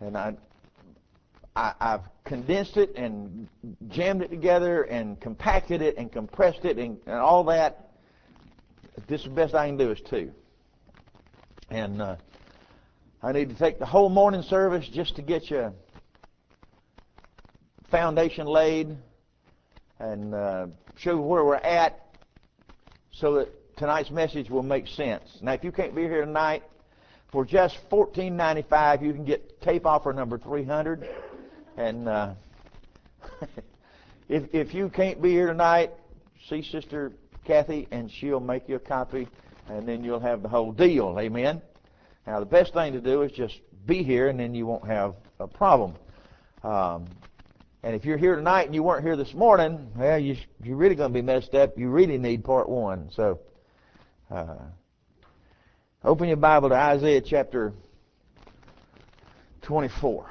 And I've condensed it and jammed it together and compacted it and compressed it and all that. This is the best I can do is 2. And I need to take the whole morning service just to get you foundation laid and show where we're at so that tonight's message will make sense. Now, if you can't be here tonight, for just $14.95, you can get tape offer number 300. And if you can't be here tonight, see Sister Kathy, and she'll make you a copy, and then you'll have the whole deal. Amen? Now, the best thing to do is just be here, and then you won't have a problem. And if you're here tonight and you weren't here this morning, well, you're really going to be messed up. You really need part 1. So open your Bible to Isaiah chapter 24.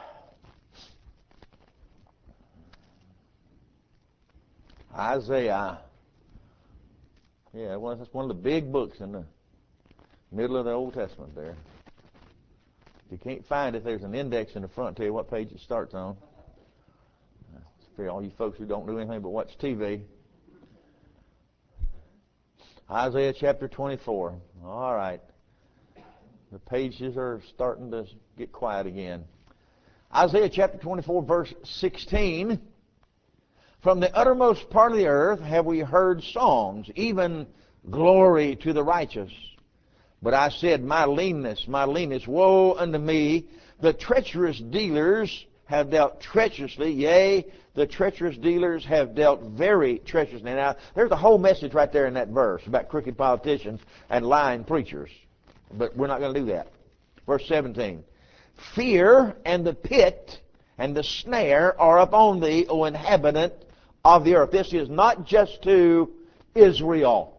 Isaiah. Yeah, well, that's one of the big books in the middle of the Old Testament there. If you can't find it, there's an index in the front to tell you what page it starts on. For all you folks who don't do anything but watch TV. Isaiah chapter 24. All right. The pages are starting to get quiet again. Isaiah chapter 24, verse 16. From the uttermost part of the earth have we heard songs, even glory to the righteous. But I said, my leanness, woe unto me. The treacherous dealers have dealt treacherously, yea, the treacherous dealers have dealt very treacherously. Now, there's a whole message right there in that verse about crooked politicians and lying preachers. But we're not going to do that. Verse 17. Fear and the pit and the snare are upon thee, O inhabitant of the earth. This is not just to Israel.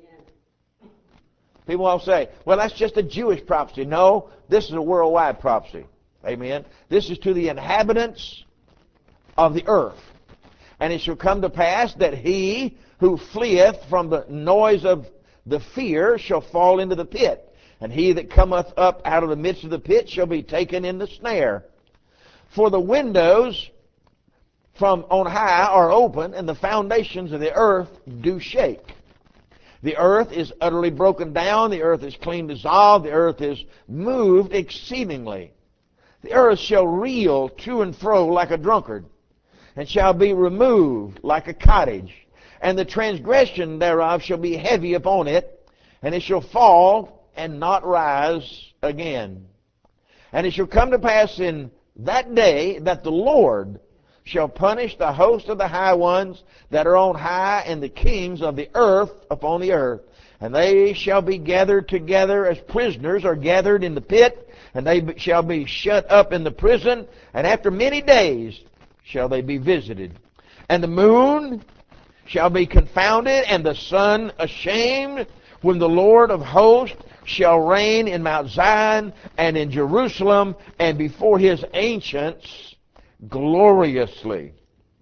Amen. People will say, well, that's just a Jewish prophecy. No, this is a worldwide prophecy. Amen. This is to the inhabitants of the earth. And it shall come to pass that he who fleeth from the noise of the fear shall fall into the pit. And he that cometh up out of the midst of the pit shall be taken in the snare. For the windows from on high are open, and the foundations of the earth do shake. The earth is utterly broken down. The earth is clean dissolved. The earth is moved exceedingly. The earth shall reel to and fro like a drunkard, and shall be removed like a cottage. And the transgression thereof shall be heavy upon it, and it shall fall and not rise again. And it shall come to pass in that day that the Lord shall punish the host of the high ones that are on high, and the kings of the earth upon the earth. And they shall be gathered together as prisoners are gathered in the pit, and they shall be shut up in the prison, and after many days shall they be visited. And the moon shall be confounded, and the sun ashamed, when the Lord of hosts shall reign in Mount Zion and in Jerusalem, and before his ancients gloriously.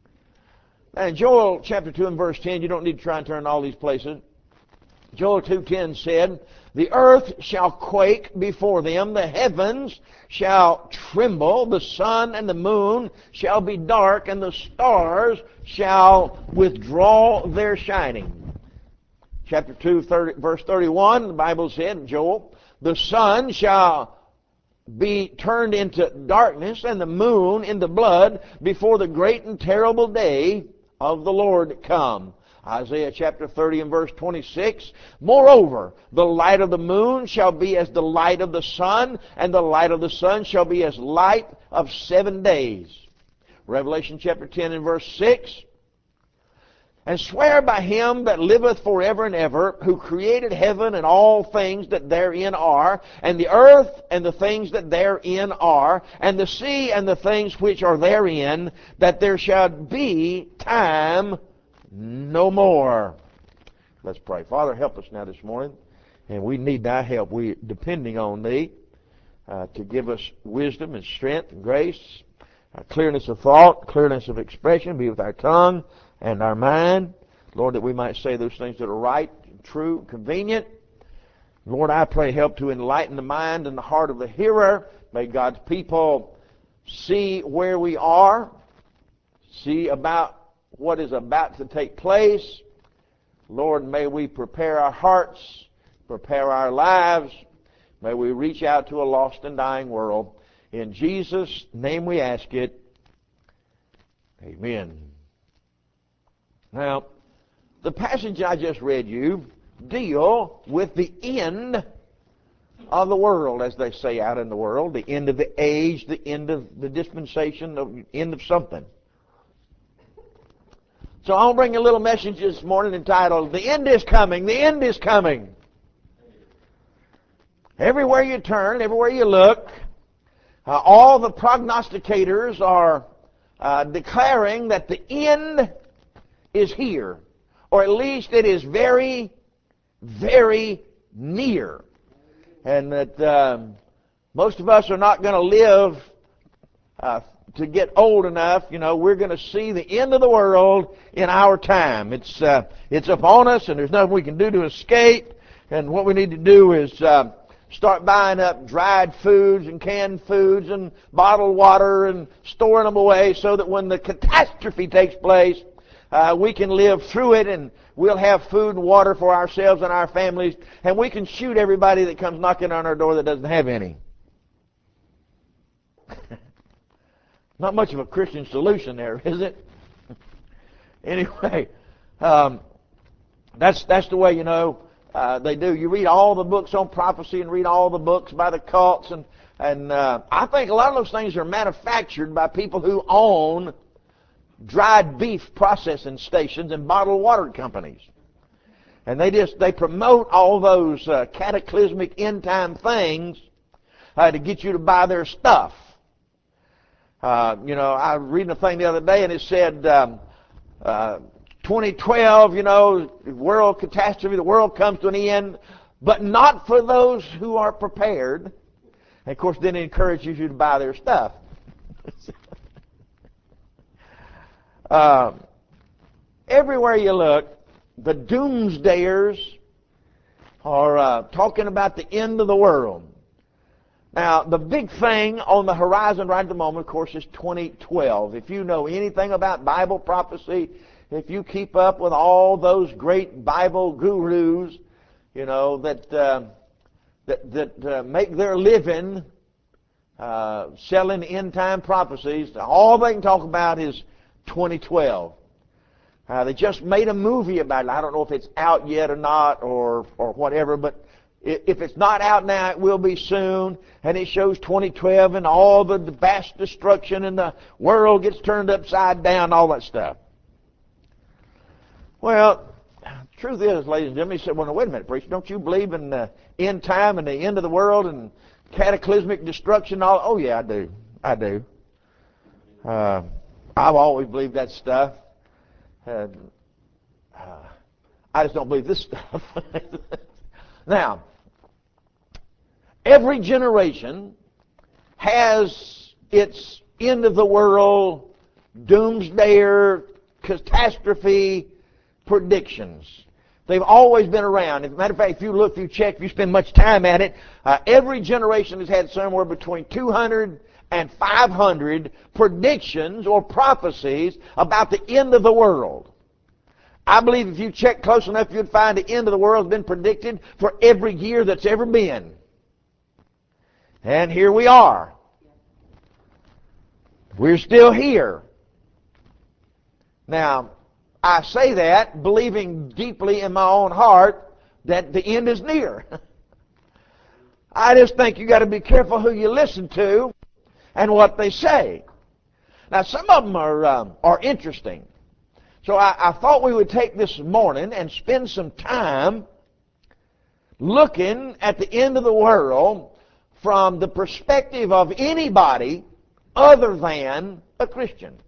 Now in Joel chapter 2 and verse 10, you don't need to try and turn all these places. Joel 2:10 said, the earth shall quake before them, the heavens shall tremble, the sun and the moon shall be dark, and the stars shall withdraw their shining. Chapter 2, verse 31, the Bible said, Joel, the sun shall be turned into darkness, and the moon into blood, before the great and terrible day of the Lord come. Isaiah chapter 30 and verse 26, moreover, the light of the moon shall be as the light of the sun, and the light of the sun shall be as light of 7 days. Revelation chapter 10 and verse 6, and swear by him that liveth forever and ever, who created heaven and all things that therein are, and the earth and the things that therein are, and the sea and the things which are therein, that there shall be time no more. Let's pray. Father, help us now this morning, and we need thy help. We're depending on thee to give us wisdom and strength and grace, clearness of thought, clearness of expression. Be with our tongue and our mind, Lord, that we might say those things that are right, true, convenient. Lord, I pray help to enlighten the mind and the heart of the hearer. May God's people see where we are, see about what is about to take place. Lord, may we prepare our hearts, prepare our lives. May we reach out to a lost and dying world. In Jesus' name we ask it. Amen. Now, the passage I just read you deal with the end of the world, as they say out in the world, the end of the age, the end of the dispensation, the end of something. So I'll bring a little message this morning entitled, The End is Coming, The End is Coming. Everywhere you turn, everywhere you look, all the prognosticators are declaring that the end is here, or at least it is very, very near. And that most of us are not going to live to get old enough. You know, we're going to see the end of the world in our time. It's upon us, and there's nothing we can do to escape. And what we need to do is start buying up dried foods and canned foods and bottled water and storing them away so that when the catastrophe takes place, we can live through it, and we'll have food and water for ourselves and our families, and we can shoot everybody that comes knocking on our door that doesn't have any. Not much of a Christian solution there, is it? Anyway, that's the way, you know, they do. You read all the books on prophecy and read all the books by the cults, and I think a lot of those things are manufactured by people who own dried beef processing stations and bottled water companies. And they promote all those cataclysmic end time things to get you to buy their stuff. You know, I was reading a thing the other day, and it said 2012, you know, world catastrophe, the world comes to an end, but not for those who are prepared. And of course, then it encourages you to buy their stuff. Everywhere you look, the doomsdayers are talking about the end of the world. Now, the big thing on the horizon right at the moment, of course, is 2012. If you know anything about Bible prophecy, if you keep up with all those great Bible gurus, you know, that make their living selling end-time prophecies, all they can talk about is 2012. They just made a movie about it. I don't know if it's out yet or not or whatever, but if it's not out now, it will be soon. And it shows 2012 and all the vast destruction and the world gets turned upside down, all that stuff. Well, the truth is, ladies and gentlemen, he said, well, wait a minute, preacher, don't you believe in the end time and the end of the world and cataclysmic destruction and all? Oh, yeah, I do. I've always believed that stuff. I just don't believe this stuff. Now, every generation has its end of the world, doomsdayer, catastrophe predictions. They've always been around. As a matter of fact, if you look, if you check, if you spend much time at it, every generation has had somewhere between 200 and 500 predictions or prophecies about the end of the world. I believe if you check close enough, you'd find the end of the world has been predicted for every year that's ever been. And here we are. We're still here. Now, I say that believing deeply in my own heart that the end is near. I just think you got to be careful who you listen to and what they say. Now, some of them are interesting. So I thought we would take this morning and spend some time looking at the end of the world from the perspective of anybody other than a Christian.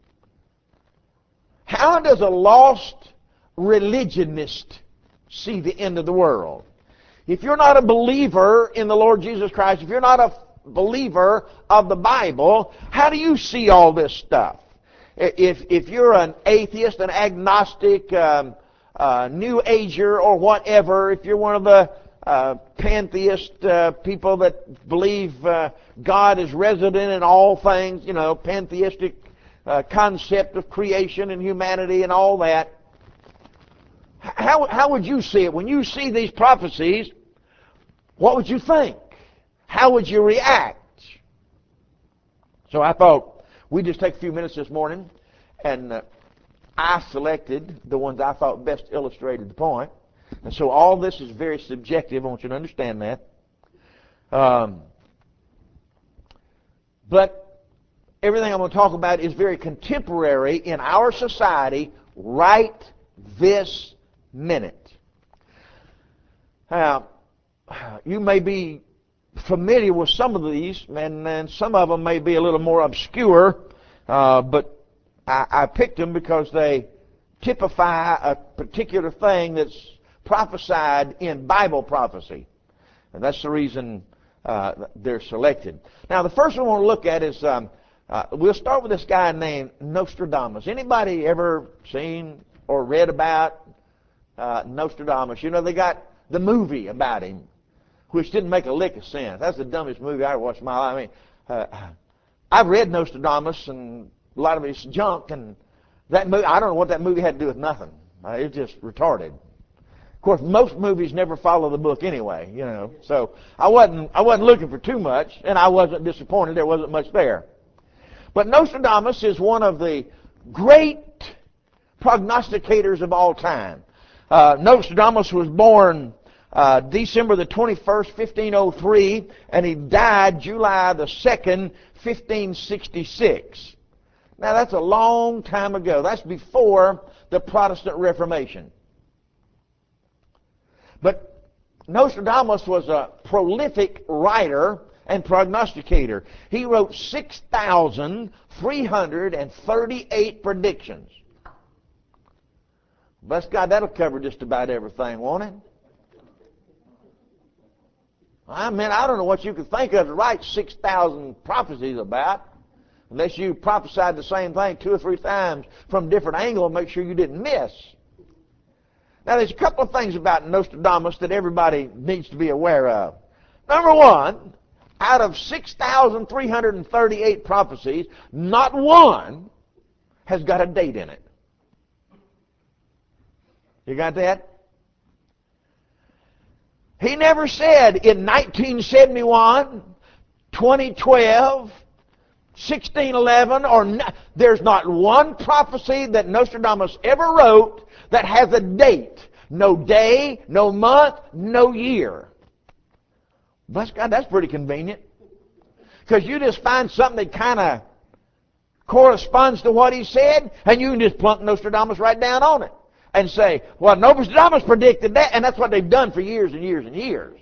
How does a lost religionist see the end of the world? If you're not a believer in the Lord Jesus Christ, if you're not a believer of the Bible, how do you see all this stuff? If you're an atheist, an agnostic, New Ager, or whatever, if you're one of the pantheist people that believe God is resident in all things, pantheistic concept of creation and humanity and all that. How would you see it? When you see these prophecies, what would you think? How would you react? So I thought we'd just take a few minutes this morning, and I selected the ones I thought best illustrated the point. And so all this is very subjective. I want you to understand that. But everything I'm going to talk about is very contemporary in our society right this minute. Now, you may be familiar with some of these, and some of them may be a little more obscure, but I picked them because they typify a particular thing that's prophesied in Bible prophecy. And that's the reason they're selected. Now, the first one I want to look at is, we'll start with this guy named Nostradamus. Anybody ever seen or read about Nostradamus? They got the movie about him, which didn't make a lick of sense. That's the dumbest movie I ever watched in my life. I've read Nostradamus, and a lot of it's junk, and that movie, I don't know what that movie had to do with nothing. It's just retarded. Of course, most movies never follow the book anyway, So I wasn't looking for too much, and I wasn't disappointed. There wasn't much there. But Nostradamus is one of the great prognosticators of all time. Nostradamus was born December the 21st, 1503, and he died July the 2nd, 1566. Now, that's a long time ago. That's before the Protestant Reformation. But Nostradamus was a prolific writer and prognosticator. He wrote 6,338 predictions. Bless God, that'll cover just about everything, won't it? I don't know what you could think of to write 6,000 prophecies about, unless you prophesied the same thing 2 or 3 times from a different angle and make sure you didn't miss. Now, there's a couple of things about Nostradamus that everybody needs to be aware of. Number one, out of 6,338 prophecies, not one has got a date in it. You got that? He never said in 1971, 2012, 1611, there's not one prophecy that Nostradamus ever wrote that has a date. No day, no month, no year. Bless God, that's pretty convenient. Because you just find something that kind of corresponds to what he said, and you can just plunk Nostradamus right down on it and say, well, Nostradamus predicted that, and that's what they've done for years and years and years.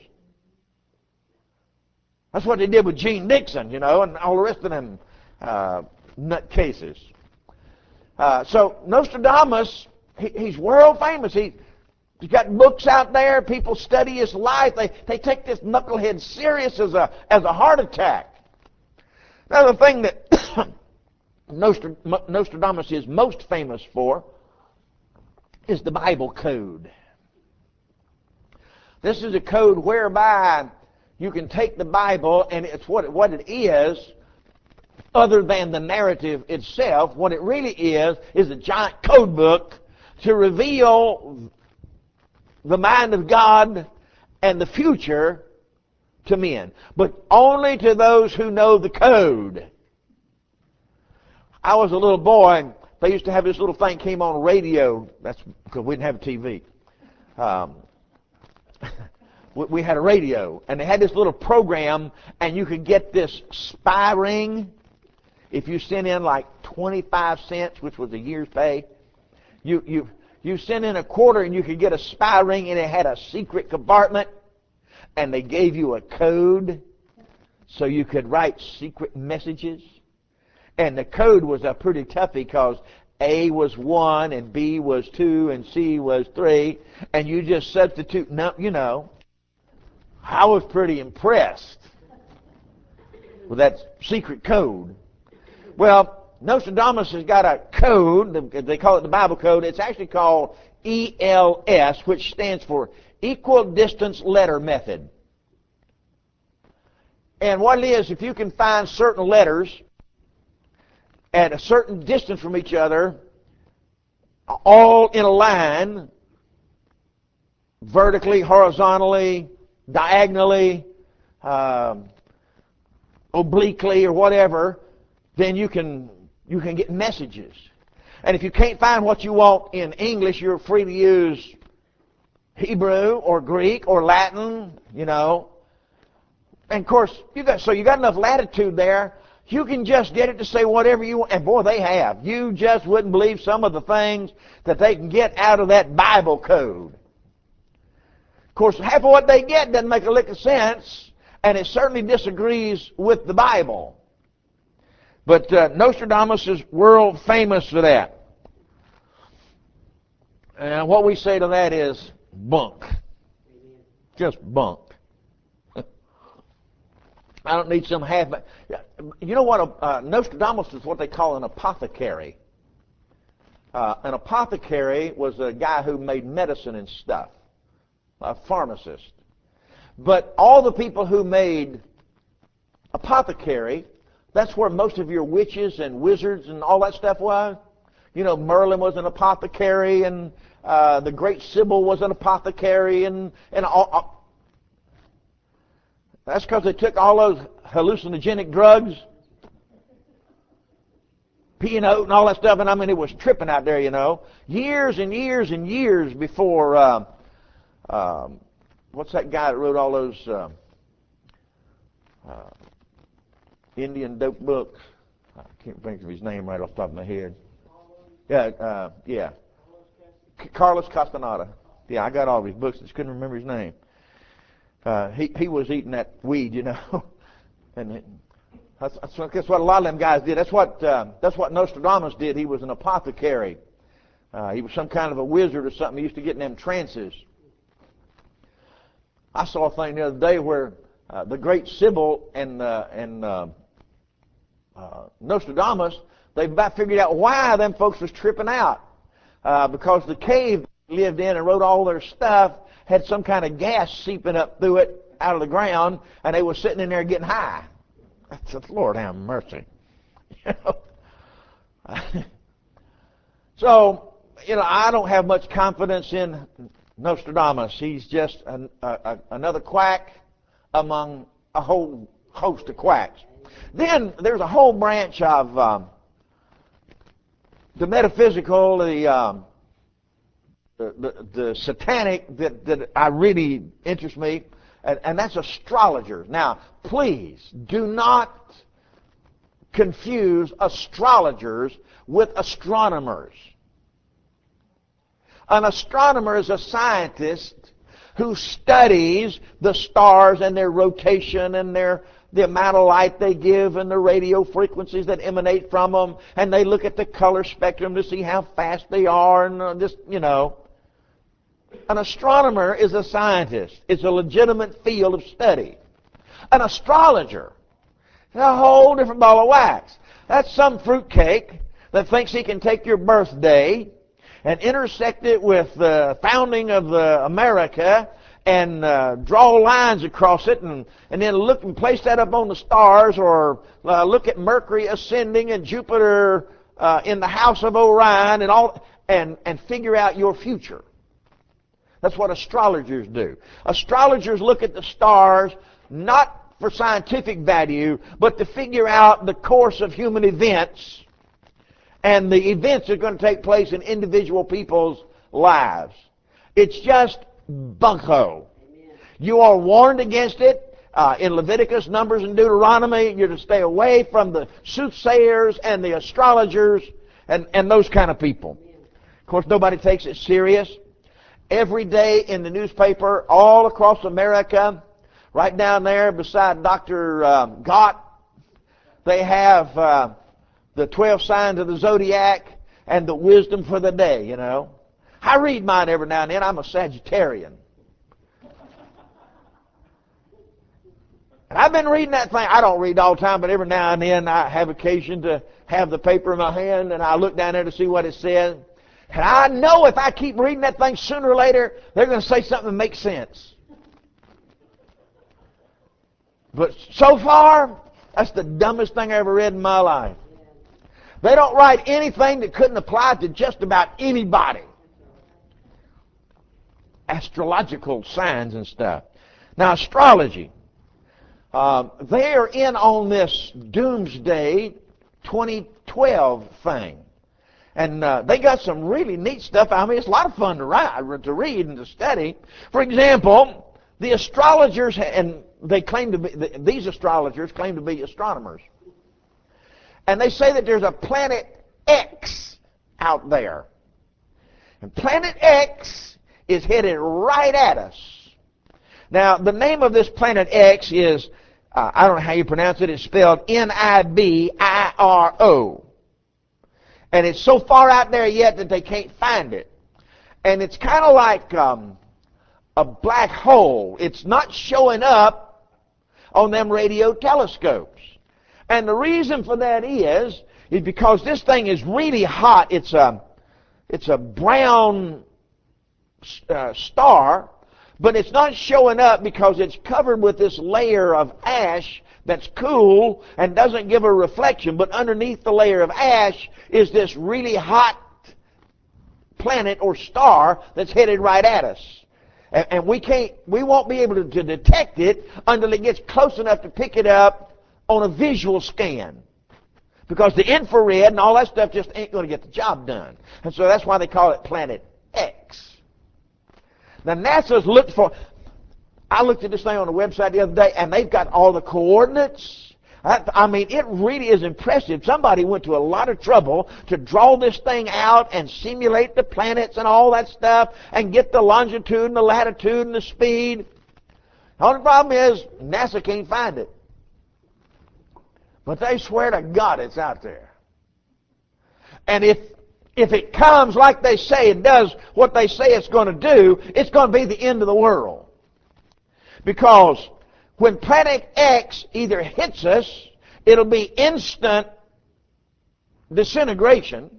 That's what they did with Gene Nixon, and all the rest of them nutcases. So Nostradamus, he's world famous. He's got books out there. People study his life. They take this knucklehead serious as a heart attack. Now, the thing that Nostradamus is most famous for is the Bible code. This is a code whereby you can take the Bible, and it's what it is, other than the narrative itself. What it really is a giant code book to reveal the mind of God and the future to men, but only to those who know the code. I was a little boy, and they used to have this little thing came on radio. That's because we didn't have a TV. We had a radio, and they had this little program, and you could get this spy ring if you sent in like 25 cents, which was a year's pay. You sent in a quarter, and you could get a spy ring, and it had a secret compartment, and they gave you a code so you could write secret messages. And the code was a pretty toughie because A was 1, and B was 2, and C was 3, and you just substitute, I was pretty impressed with that secret code. Well, Nostradamus has got a code. They call it the Bible code. It's actually called ELS, which stands for equal distance letter method. And what it is, if you can find certain letters at a certain distance from each other, all in a line, vertically, horizontally, diagonally, obliquely, or whatever, then you can get messages. And if you can't find what you want in English, you're free to use Hebrew or Greek or Latin, you know. And of course, you got enough latitude there. You can just get it to say whatever you want. And boy, they have. You just wouldn't believe some of the things that they can get out of that Bible code. Of course, half of what they get doesn't make a lick of sense, and it certainly disagrees with the Bible. But Nostradamus is world famous for that. And what we say to that is bunk. Just bunk. I don't need some half. You know what? Nostradamus is what they call an apothecary. An apothecary was a guy who made medicine and stuff, a pharmacist. But all the people who made apothecary, that's where most of your witches and wizards and all that stuff was. You know, Merlin was an apothecary, and the Great Sybil was an apothecary, and all. That's because they took all those hallucinogenic drugs, P&O and all that stuff, and I mean, it was tripping out there, you know. Years and years and years before, what's that guy that wrote all those Indian dope books? I can't think of his name right off the top of my head. Yeah. Carlos Castaneda. Yeah, I got all of his books, I just couldn't remember his name. He was eating that weed, you know, and that's what a lot of them guys did. That's what Nostradamus did. He was an apothecary. He was some kind of a wizard or something. He used to get in them trances. I saw a thing the other day where the Great Sybil and Nostradamus, they about figured out why them folks was tripping out, because the cave they lived in and wrote all their stuff had some kind of gas seeping up through it out of the ground, and they were sitting in there getting high. I said, Lord have mercy. You know? So, you know, I don't have much confidence in Nostradamus. He's just another quack among a whole host of quacks. Then there's a whole branch of the metaphysical, the satanic that I really interest me, and that's astrologers. Now, please do not confuse astrologers with astronomers. An astronomer is a scientist who studies the stars and their rotation and the amount of light they give and the radio frequencies that emanate from them, and they look at the color spectrum to see how fast they are, and just, you know. An astronomer is a scientist. It's a legitimate field of study. An astrologer is a whole different ball of wax. That's some fruitcake that thinks he can take your birthday and intersect it with the founding of America and draw lines across it and then look and place that up on the stars, or look at Mercury ascending and Jupiter in the house of Orion and all, and figure out your future. That's what astrologers do. Astrologers look at the stars not for scientific value, but to figure out the course of human events and the events that are going to take place in individual people's lives. It's just bunko. You are warned against it in Leviticus, Numbers, and Deuteronomy. You're to stay away from the soothsayers and the astrologers and those kind of people. Of course, nobody takes it serious. Every day in the newspaper, all across America, right down there beside Dr. Gott, they have the 12 signs of the zodiac and the wisdom for the day, you know. I read mine every now and then. I'm a Sagittarian. And I've been reading that thing. I don't read all the time, but every now and then I have occasion to have the paper in my hand, and I look down there to see what it says. And I know if I keep reading that thing, sooner or later, they're going to say something that makes sense. But so far, that's the dumbest thing I ever read in my life. They don't write anything that couldn't apply to just about anybody. Astrological signs and stuff. Now, astrology. They are in on this Doomsday 2012 thing. And they got some really neat stuff. I mean, it's a lot of fun to read and to study. For example, the astrologers, and they claim to be, these astrologers claim to be astronomers. And they say that there's a planet X out there. And planet X is headed right at us. Now, the name of this planet X is, I don't know how you pronounce it, it's spelled Nibiro. And it's so far out there yet that they can't find it. And it's kind of like a black hole. It's not showing up on them radio telescopes. And the reason for that is because this thing is really hot. It's a brown star, but it's not showing up because it's covered with this layer of ash that's cool and doesn't give a reflection. But underneath the layer of ash is this really hot planet or star that's headed right at us. And we won't be able to detect it until it gets close enough to pick it up on a visual scan. Because the infrared and all that stuff just ain't going to get the job done. And so that's why they call it Planet X. Now NASA's looked for, I looked at this thing on the website the other day, and they've got all the coordinates. I mean, it really is impressive. Somebody went to a lot of trouble to draw this thing out and simulate the planets and all that stuff and get the longitude and the latitude and the speed. The only problem is NASA can't find it. But they swear to God it's out there. And if it comes like they say it does what they say it's going to do, it's going to be the end of the world. Because when Planet X either hits us, it'll be instant disintegration,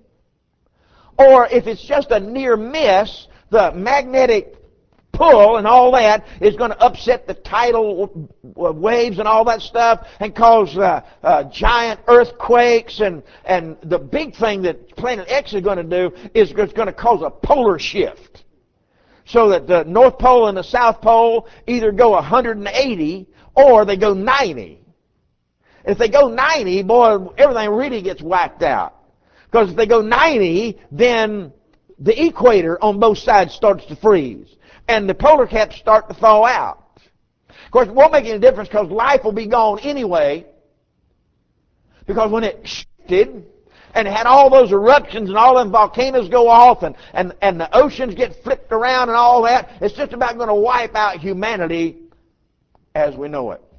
or if it's just a near miss, the magnetic pull and all that is going to upset the tidal waves and all that stuff and cause giant earthquakes. And the big thing that Planet X is going to do is it's going to cause a polar shift. So that the North Pole and the South Pole either go 180 or they go 90. If they go 90, boy, everything really gets whacked out. Because if they go 90, then the equator on both sides starts to freeze. And the polar caps start to thaw out. Of course, it won't make any difference because life will be gone anyway. Because when it shifted and it had all those eruptions and all them volcanoes go off and the oceans get flipped around and all that, it's just about going to wipe out humanity as we know it.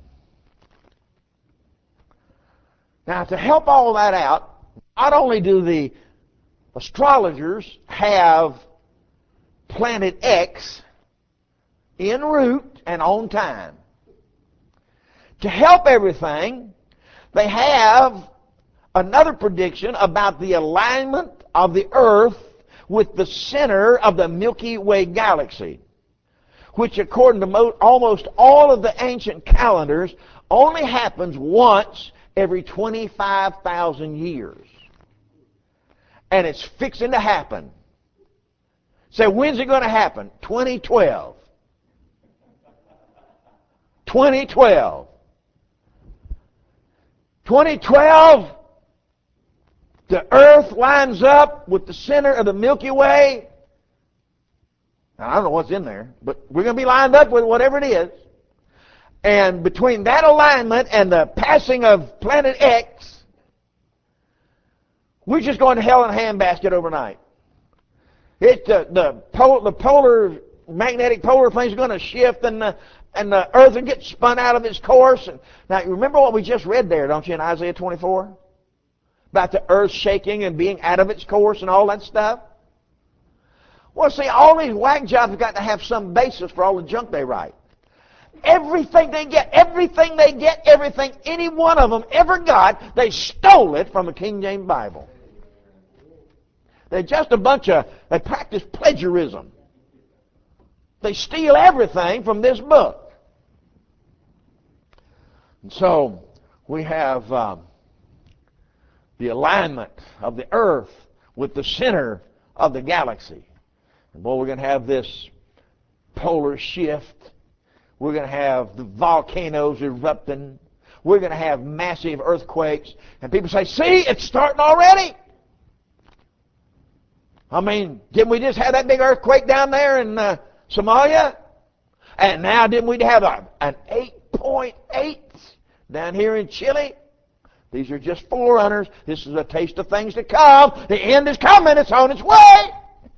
Now, to help all that out, not only do the astrologers have Planet X en route and on time. To help everything, they have another prediction about the alignment of the Earth with the center of the Milky Way galaxy, which according to almost all of the ancient calendars only happens once every 25,000 years. And it's fixing to happen. So when's it going to happen? 2012. 2012. 2012, the Earth lines up with the center of the Milky Way. Now, I don't know what's in there, but we're going to be lined up with whatever it is. And between that alignment and the passing of Planet X, we're just going to hell in a handbasket overnight. The polar magnetic polar thing's going to shift, and the Earth will get spun out of its course. And now, remember what we just read there, don't you, in Isaiah 24? About the Earth shaking and being out of its course and all that stuff? Well, see, all these whack jobs have got to have some basis for all the junk they write. Everything they get, everything any one of them ever got, they stole it from a King James Bible. They're just a bunch of, they practice plagiarism. They steal everything from this book. And so we have the alignment of the earth with the center of the galaxy. And boy, we're going to have this polar shift. We're going to have the volcanoes erupting. We're going to have massive earthquakes. And people say, see, it's starting already. I mean, didn't we just have that big earthquake down there in Somalia? And now didn't we have an 8.8 down here in Chile? These are just forerunners. This is a taste of things to come. The end is coming. It's on its way.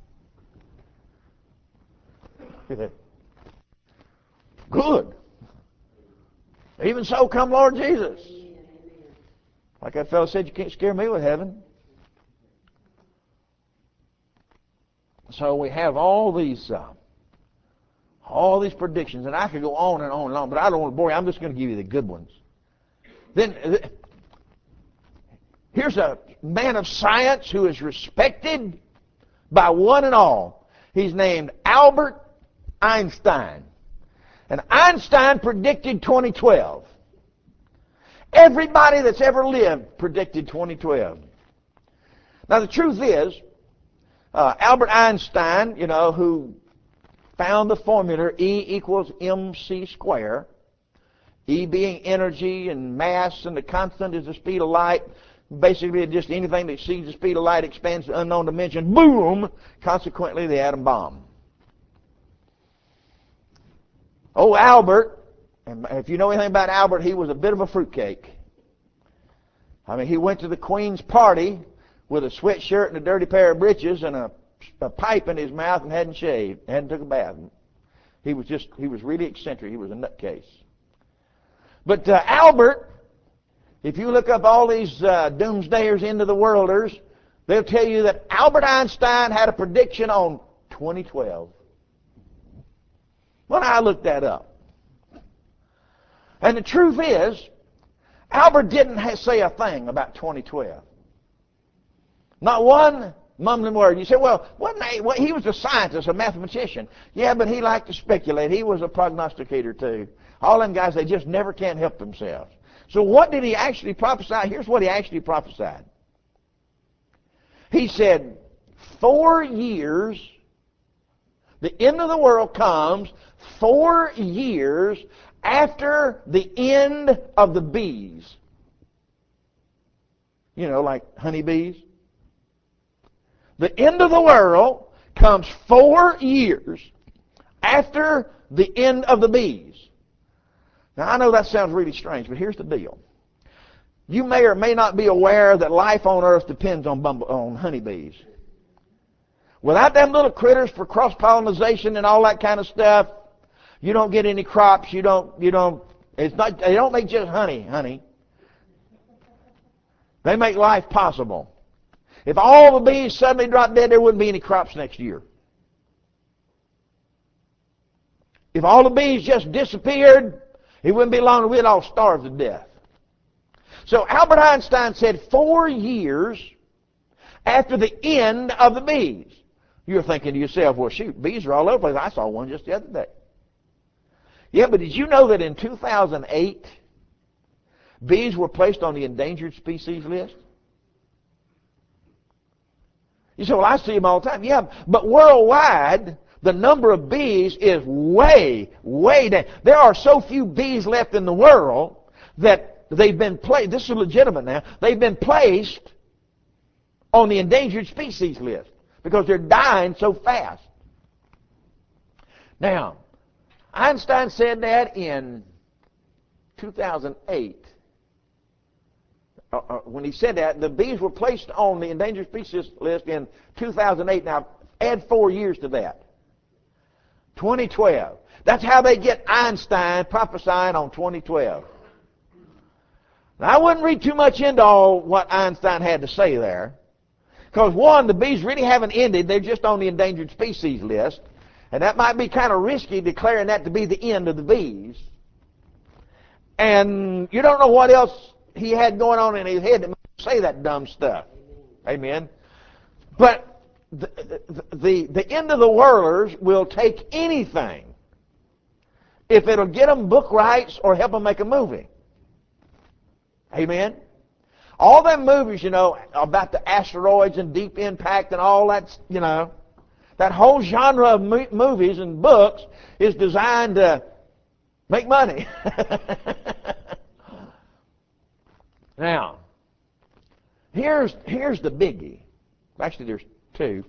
Good. Even so, come Lord Jesus. Like that fellow said, you can't scare me with heaven. So we have all these predictions, and I could go on and on and on, but I don't want to bore you. I'm just going to give you the good ones. Then here's a man of science who is respected by one and all. He's named Albert Einstein. And Einstein predicted 2012. Everybody that's ever lived predicted 2012. Now the truth is, Albert Einstein, you know, who found the formula E equals mc squared, E being energy and mass, and the constant is the speed of light. Basically, just anything that exceeds the speed of light expands to unknown dimension. Boom! Consequently, the atom bomb. Oh, Albert, and if you know anything about Albert, he was a bit of a fruitcake. I mean, he went to the Queen's party with a sweatshirt and a dirty pair of breeches and a pipe in his mouth and hadn't shaved, hadn't took a bath. He was really eccentric. He was a nutcase. But Albert, if you look up all these doomsdayers, end of the worlders, they'll tell you that Albert Einstein had a prediction on 2012. Well, I looked that up. And the truth is, Albert didn't say a thing about 2012. Not one mumbling word. You say, well, he was a scientist, a mathematician. Yeah, but he liked to speculate. He was a prognosticator too. All them guys, they just never can help themselves. So what did he actually prophesy? Here's what he actually prophesied. He said, 4 years, the end of the world comes 4 years after the end of the bees. You know, like honeybees. The end of the world comes 4 years after the end of the bees. Now, I know that sounds really strange, but here's the deal. You may or may not be aware that life on earth depends on honeybees. Without them little critters for cross-pollination and all that kind of stuff, you don't get any crops. They don't make just honey. They make life possible. If all the bees suddenly dropped dead, there wouldn't be any crops next year. If all the bees just disappeared, it wouldn't be long we'd all starve to death. So Albert Einstein said 4 years after the end of the bees. You're thinking to yourself, well, shoot, bees are all over the place. I saw one just the other day. Yeah, but did you know that in 2008, bees were placed on the endangered species list? You say, well, I see them all the time. Yeah, but worldwide, the number of bees is way, way down. There are so few bees left in the world that they've been placed, this is legitimate now, they've been placed on the endangered species list because they're dying so fast. Now, Einstein said that in 2008. When he said that, the bees were placed on the endangered species list in 2008. Now, add 4 years to that. 2012. That's how they get Einstein prophesying on 2012. Now, I wouldn't read too much into all what Einstein had to say there. Because, one, the bees really haven't ended. They're just on the endangered species list. And that might be kind of risky, declaring that to be the end of the bees. And you don't know what else he had going on in his head that made him say that dumb stuff. Amen. But the end of the worlders will take anything if it'll get them book rights or help them make a movie. Amen? All them movies, about the asteroids and Deep Impact and all that, that whole genre of movies and books is designed to make money. Now, here's the biggie. Actually, there's two.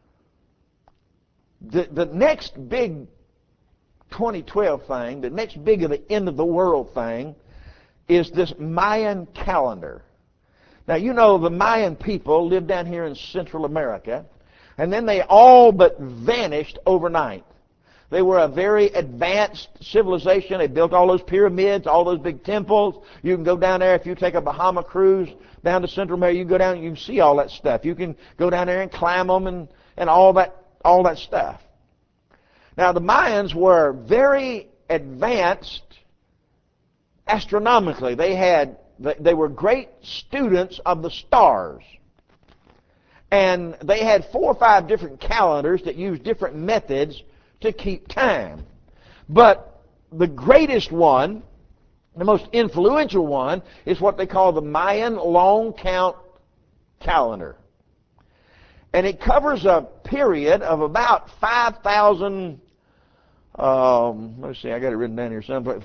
The next big 2012 thing, the next big of the end of the world thing, is this Mayan calendar. Now, the Mayan people lived down here in Central America, and then they all but vanished overnight. They were a very advanced civilization. They built all those pyramids, all those big temples. You can go down there if you take a Bahama cruise down to Central America. You can go down and you can see all that stuff. You can go down there and climb them and all that stuff. Now, the Mayans were very advanced astronomically. They were great students of the stars. And they had 4 or 5 different calendars that used different methods to keep time. But the greatest one, the most influential one, is what they call the Mayan long count calendar. And it covers a period of about 5,000, let's see, I got it written down here somewhere,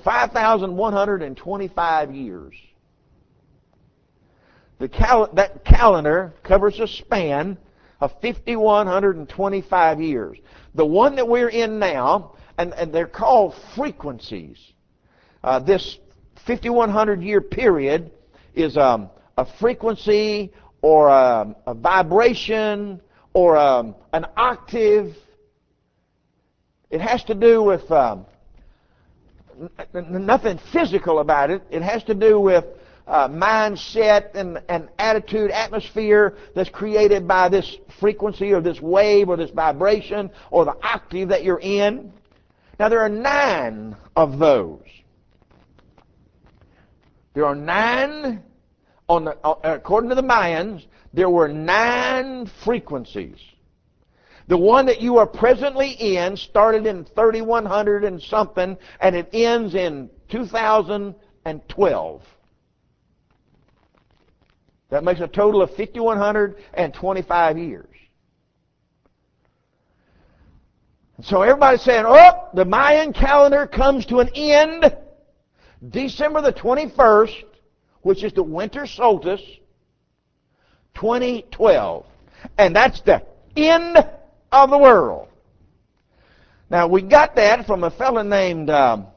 5,125 years. That calendar covers a span of 5,125 years. The one that we're in now, and they're called frequencies. This 5,100-year period is a frequency or a vibration or an octave. It has to do with nothing physical about it. It has to do with mindset and attitude, atmosphere that's created by this frequency or this wave or this vibration or the octave that you're in. Now, there are 9 of those. There are 9, according to the Mayans, there were 9 frequencies. The one that you are presently in started in 3100 and something, and it ends in 2012. That makes a total of 5,125 years. So everybody's saying, the Mayan calendar comes to an end December the 21st, which is the winter solstice, 2012. And that's the end of the world. Now, we got that from a fellow named, what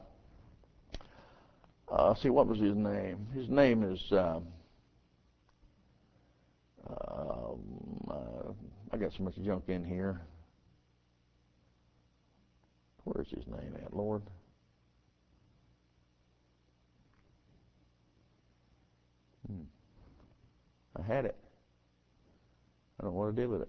was his name? His name is... I got so much junk in here. Where's his name at, Lord? I had it. I don't know what to do with it.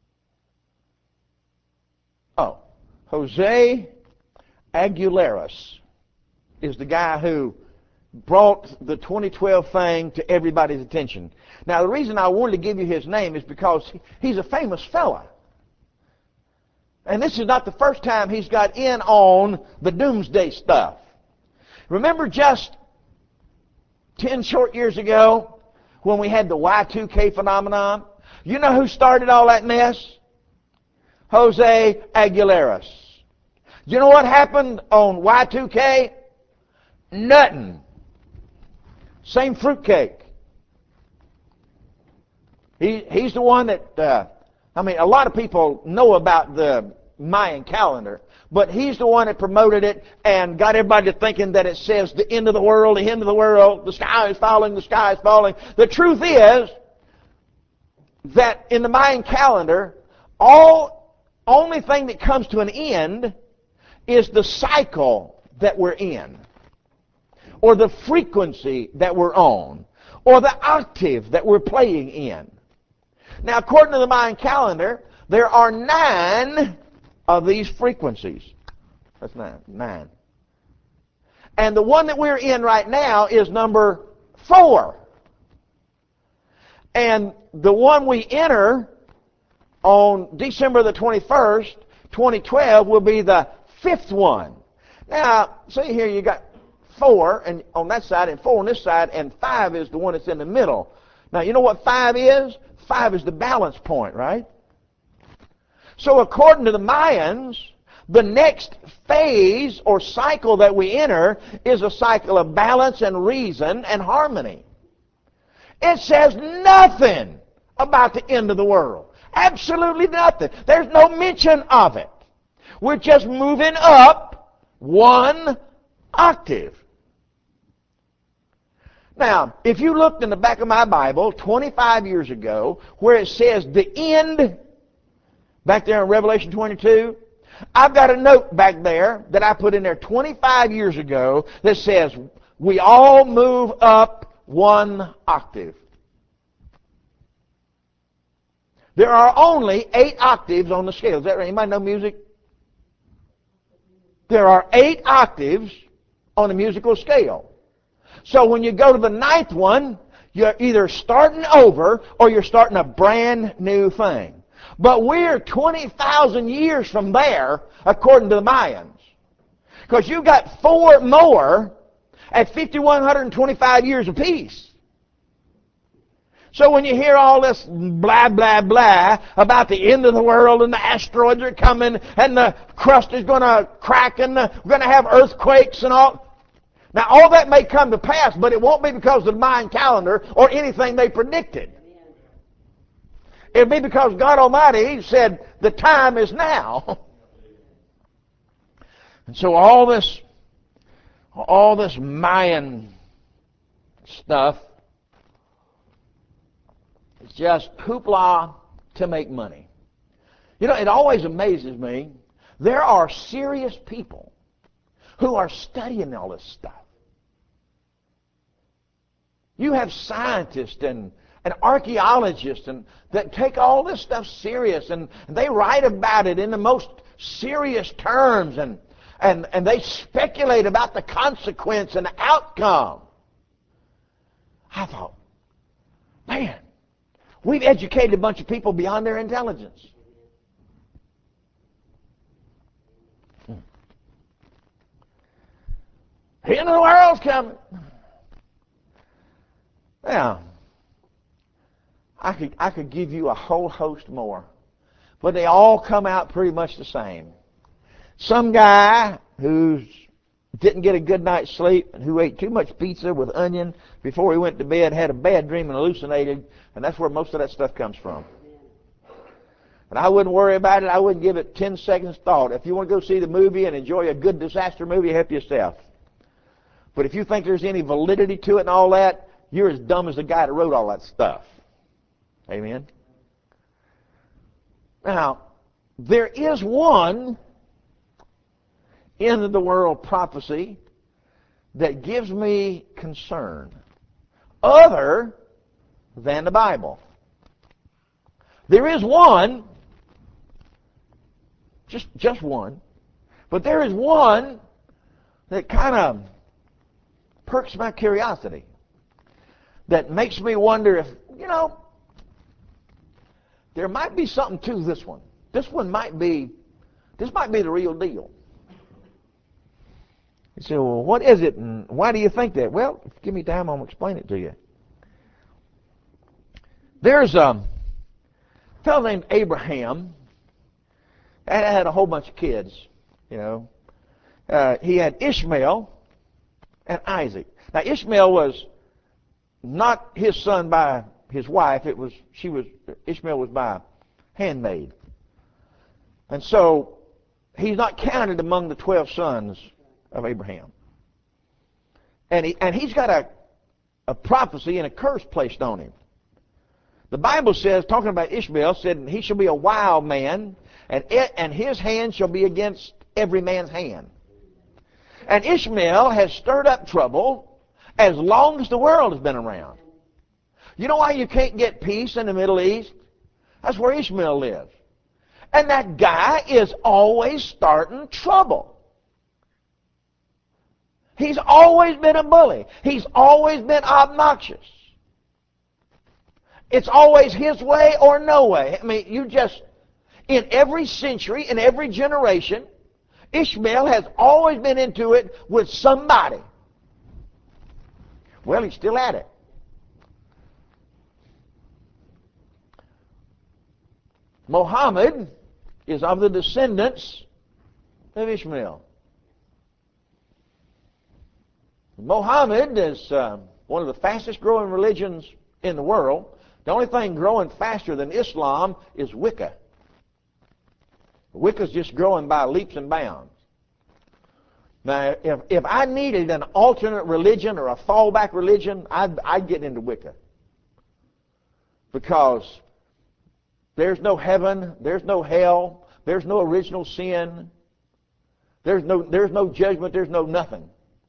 Oh, Jose Aguilares is the guy who brought the 2012 thing to everybody's attention. Now, the reason I wanted to give you his name is because he's a famous fella. And this is not the first time he's got in on the doomsday stuff. Remember just 10 short years ago when we had the Y2K phenomenon? You know who started all that mess? Jose Aguilares. You know what happened on Y2K? Nothing. Same fruitcake. He's the one that, a lot of people know about the Mayan calendar, but he's the one that promoted it and got everybody to thinking that it says the end of the world, the sky is falling, the sky is falling. The truth is that in the Mayan calendar, only thing that comes to an end is the cycle that we're in, or the frequency that we're on, or the octave that we're playing in. Now, according to the Mayan calendar, there are 9 of these frequencies. That's 9. And the one that we're in right now is number 4. And the one we enter on December the 21st, 2012 will be the 5th one. Now, see here you got 4 and on that side and 4 on this side, and 5 is the one that's in the middle. Now, you know what 5 is? 5 is the balance point, right? So according to the Mayans, the next phase or cycle that we enter is a cycle of balance and reason and harmony. It says nothing about the end of the world. Absolutely nothing. There's no mention of it. We're just moving up 1 octave. Now, if you looked in the back of my Bible 25 years ago where it says the end, back there in Revelation 22, I've got a note back there that I put in there 25 years ago that says we all move up 1 octave. There are only 8 octaves on the scale. Is that right? Anybody know music? There are 8 octaves on a musical scale. So when you go to the 9th one, you're either starting over or you're starting a brand new thing. But we're 20,000 years from there, according to the Mayans. Because you've got 4 more at 5,125 years apiece. So when you hear all this blah, blah, blah about the end of the world and the asteroids are coming and the crust is going to crack and we're going to have earthquakes and all. Now, all that may come to pass, but it won't be because of the Mayan calendar or anything they predicted. It'll be because God Almighty said the time is now. And so all this Mayan stuff is just hoopla to make money. You know, it always amazes me. There are serious people who are studying all this stuff. You have scientists and archaeologists that take all this stuff serious, and they write about it in the most serious terms, and they speculate about the consequence and the outcome. I thought, man, we've educated a bunch of people beyond their intelligence. The end of the world's coming. Now, I could give you a whole host more, but they all come out pretty much the same. Some guy who didn't get a good night's sleep and who ate too much pizza with onion before he went to bed had a bad dream and hallucinated, and that's where most of that stuff comes from. And I wouldn't worry about it. I wouldn't give it 10 seconds thought. If you want to go see the movie and enjoy a good disaster movie, help yourself. But if you think there's any validity to it and all that, you're as dumb as the guy that wrote all that stuff. Amen? Now, there is one end of the world prophecy that gives me concern other than the Bible. There is one, just one, but there is one that kind of perks my curiosity, that makes me wonder if, there might be something to this one. This might be the real deal. You say, well, what is it and why do you think that? Well, if you give me time, I'll explain it to you. There's a fellow named Abraham and had a whole bunch of kids, He had Ishmael and Isaac. Now, Ishmael was not his son by his wife. Ishmael was by handmaid. And so he's not counted among the 12 sons of Abraham. And he's got a prophecy and a curse placed on him. The Bible says, talking about Ishmael, said he shall be a wild man, and his hand shall be against every man's hand. And Ishmael has stirred up trouble as long as the world has been around. You know why you can't get peace in the Middle East? That's where Ishmael lives. And that guy is always starting trouble. He's always been a bully. He's always been obnoxious. It's always his way or no way. I mean, you just In every century, in every generation, Ishmael has always been into it with somebody. Well, he's still at it. Muhammad is of the descendants of Ishmael. Muhammad is one of the fastest growing religions in the world. The only thing growing faster than Islam is Wicca. Wicca's just growing by leaps and bounds. Now, if I needed an alternate religion or a fallback religion, I'd get into Wicca. Because there's no heaven, there's no hell, there's no original sin, there's no judgment, there's no nothing.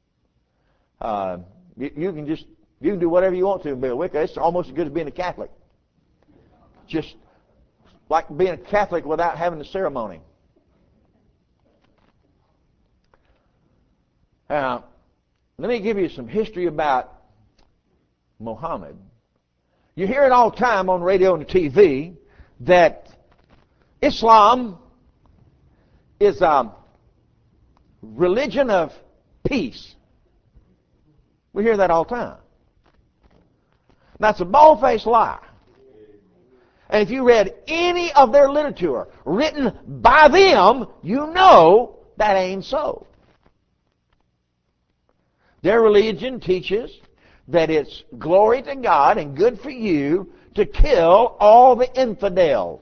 You can do whatever you want to and be a Wicca. It's almost as good as being a Catholic. Just like being a Catholic without having the ceremony. Now, let me give you some history about Muhammad. You hear it all the time on radio and TV that Islam is a religion of peace. We hear that all the time. That's a bald-faced lie. And if you read any of their literature written by them, you know that ain't so. Their religion teaches that it's glory to God and good for you to kill all the infidels.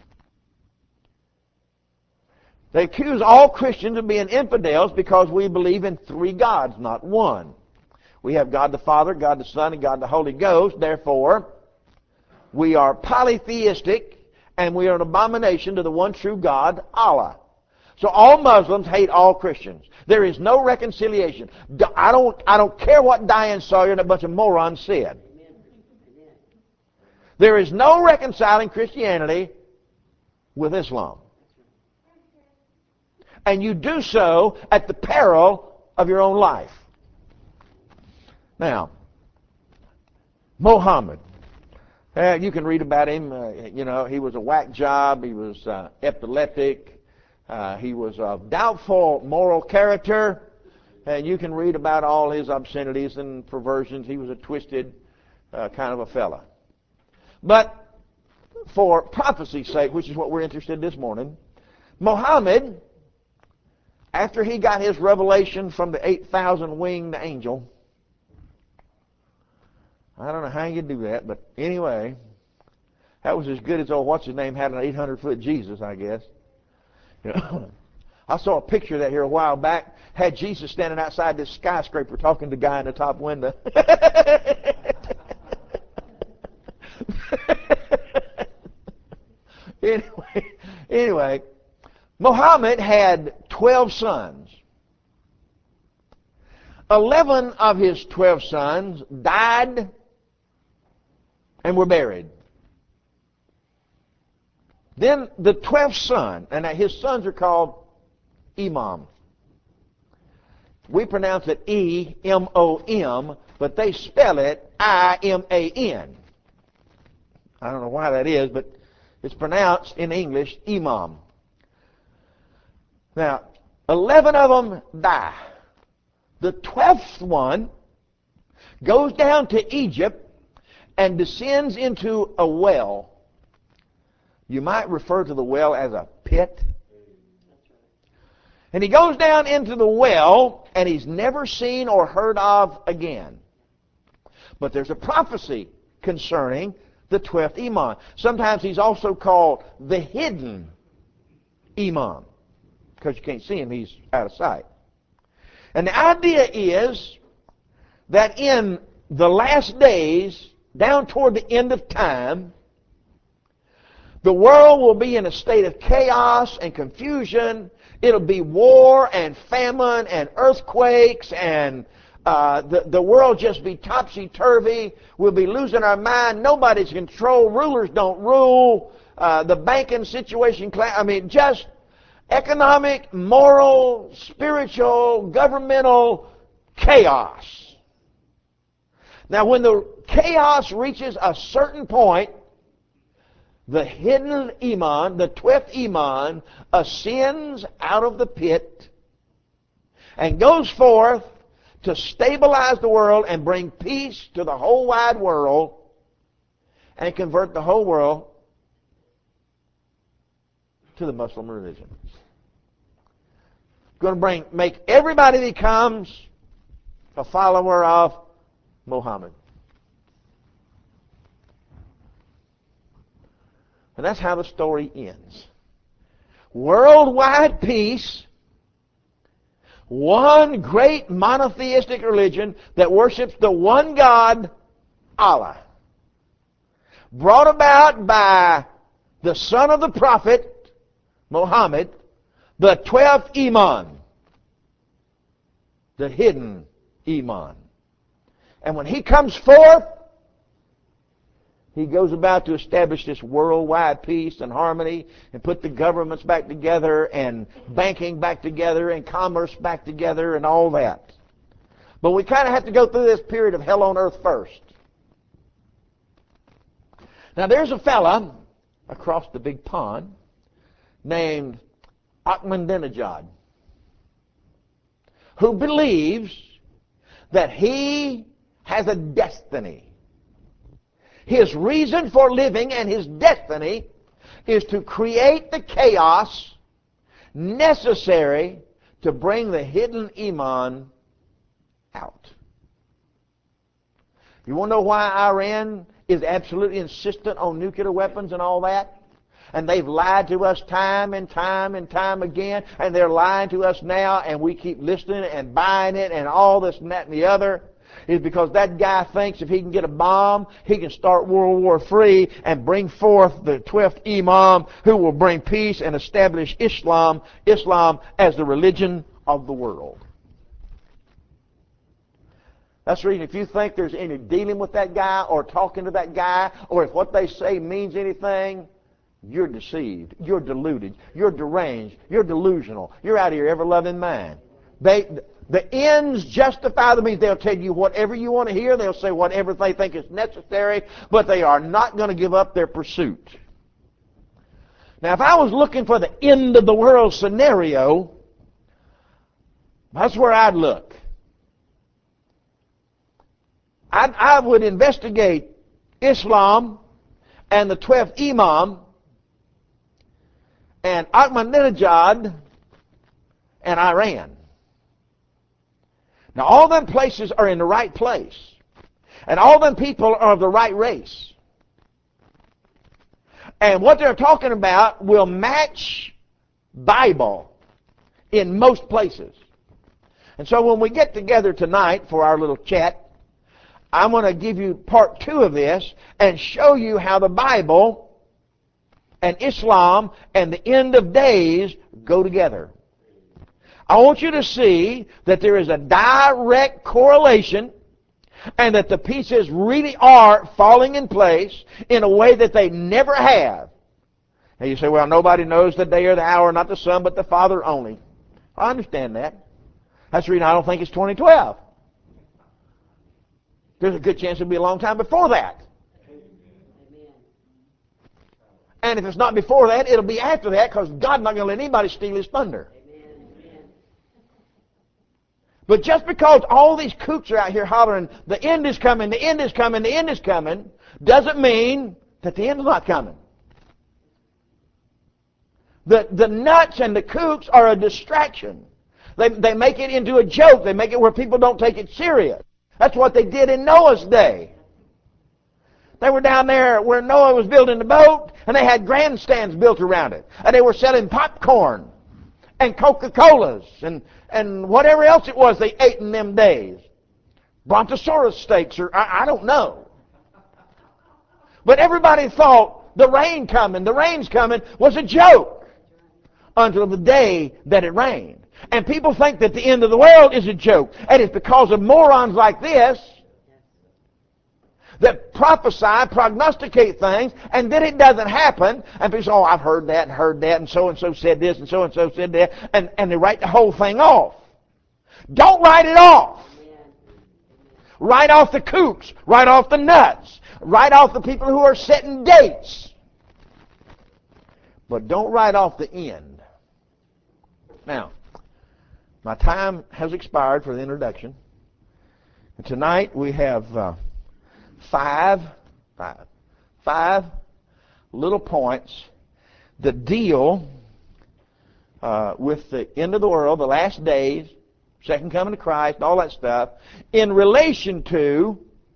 They accuse all Christians of being infidels because we believe in three gods, not one. We have God the Father, God the Son, and God the Holy Ghost. Therefore, we are polytheistic, and we are an abomination to the one true God, Allah. So all Muslims hate all Christians. There is no reconciliation. I don't care what Diane Sawyer and a bunch of morons said. There is no reconciling Christianity with Islam. And you do so at the peril of your own life. Now, Muhammad. You can read about him. He was a whack job. He was epileptic. He was of doubtful moral character. And you can read about all his obscenities and perversions. He was a twisted kind of a fella. But for prophecy's sake, which is what we're interested in this morning, Muhammad, after he got his revelation from the 8,000-winged angel, I don't know how you do that, but anyway, that was as good as what's-his-name had an 800-foot Jesus, I guess. I saw a picture of that here a while back. Had Jesus standing outside this skyscraper talking to the guy in the top window. Anyway, Muhammad had 12 sons. 11 of his 12 sons died and were buried. Then the 12th son, and his sons are called Imam. We pronounce it E-M-O-M, but they spell it I-M-A-N. I don't know why that is, but it's pronounced in English Imam. Now, 11 of them die. The 12th one goes down to Egypt and descends into a well. You might refer to the well as a pit. And he goes down into the well, and he's never seen or heard of again. But there's a prophecy concerning the 12th Imam. Sometimes he's also called the hidden Imam, because you can't see him, he's out of sight. And the idea is that in the last days, down toward the end of time, the world will be in a state of chaos and confusion. It'll be war and famine and earthquakes, and the world just be topsy-turvy. We'll be losing our mind. Nobody's in control. Rulers don't rule. The banking situation, just economic, moral, spiritual, governmental chaos. Now, when the chaos reaches a certain point, the hidden Iman, the 12th Iman, ascends out of the pit and goes forth to stabilize the world and bring peace to the whole wide world and convert the whole world to the Muslim religion. Going to make everybody becomes a follower of Muhammad. And that's how the story ends. Worldwide peace, one great monotheistic religion that worships the one God, Allah, brought about by the son of the prophet, Muhammad, the 12th Iman, the hidden Iman. And when he comes forth, he goes about to establish this worldwide peace and harmony and put the governments back together and banking back together and commerce back together and all that. But we kind of have to go through this period of hell on earth first. Now there's a fella across the big pond named Ahmadinejad who believes that he has a destiny. His reason for living and his destiny is to create the chaos necessary to bring the hidden Iman out. You want to know why Iran is absolutely insistent on nuclear weapons and all that? And they've lied to us time and time and time again, and they're lying to us now, and we keep listening and buying it and all this and that and the other. Is because that guy thinks if he can get a bomb, he can start World War III and bring forth the 12th Imam who will bring peace and establish Islam as the religion of the world. That's the reason if you think there's any dealing with that guy or talking to that guy or if what they say means anything, you're deceived, you're deluded, you're deranged, you're delusional, you're out of your ever-loving mind. The ends justify the means. They'll tell you whatever you want to hear. They'll say whatever they think is necessary, but they are not going to give up their pursuit. Now, if I was looking for the end of the world scenario, that's where I'd look. I would investigate Islam and the 12th Imam and Ahmadinejad and Iran. Now, all them places are in the right place. And all them people are of the right race. And what they're talking about will match Bible in most places. And so when we get together tonight for our little chat, I'm going to give you part 2 of this and show you how the Bible and Islam and the end of days go together. I want you to see that there is a direct correlation and that the pieces really are falling in place in a way that they never have. And you say, well, nobody knows the day or the hour, not the Son, but the Father only. I understand that. That's the reason I don't think it's 2012. There's a good chance it'll be a long time before that. And if it's not before that, it'll be after that because God's not going to let anybody steal His thunder. But just because all these kooks are out here hollering, the end is coming, the end is coming, the end is coming, doesn't mean that the end is not coming. The nuts and the kooks are a distraction. They make it into a joke. They make it where people don't take it serious. That's what they did in Noah's day. They were down there where Noah was building the boat, and they had grandstands built around it. And they were selling popcorn and Coca-Colas and whatever else it was they ate in them days. Brontosaurus steaks, or I don't know. But everybody thought the rain's coming was a joke until the day that it rained. And people think that the end of the world is a joke. And it's because of morons like this that prophesy, prognosticate things, and then it doesn't happen. And people say, oh, I've heard that, and so-and-so said this, and so-and-so said that, and they write the whole thing off. Don't write it off. Write off the kooks. Write off the nuts. Write off the people who are setting dates. but don't write off the end. Now, my time has expired for the introduction. And tonight we have five little points that deal with the end of the world, the last days, second coming of Christ, all that stuff, in relation to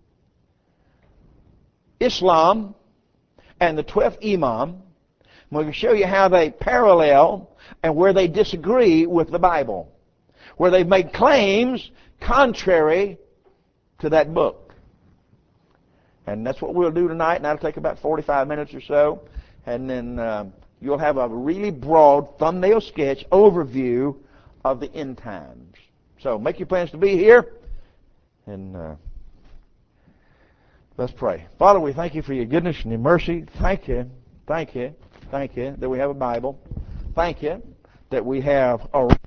Islam and the 12th Imam. We're going to show you how they parallel and where they disagree with the Bible, where they've made claims contrary to that book. And that's what we'll do tonight, and that'll take about 45 minutes or so. And then you'll have a really broad thumbnail sketch overview of the end times. So make your plans to be here, and let's pray. Father, we thank you for your goodness and your mercy. Thank you that we have a Bible. Thank you that we have a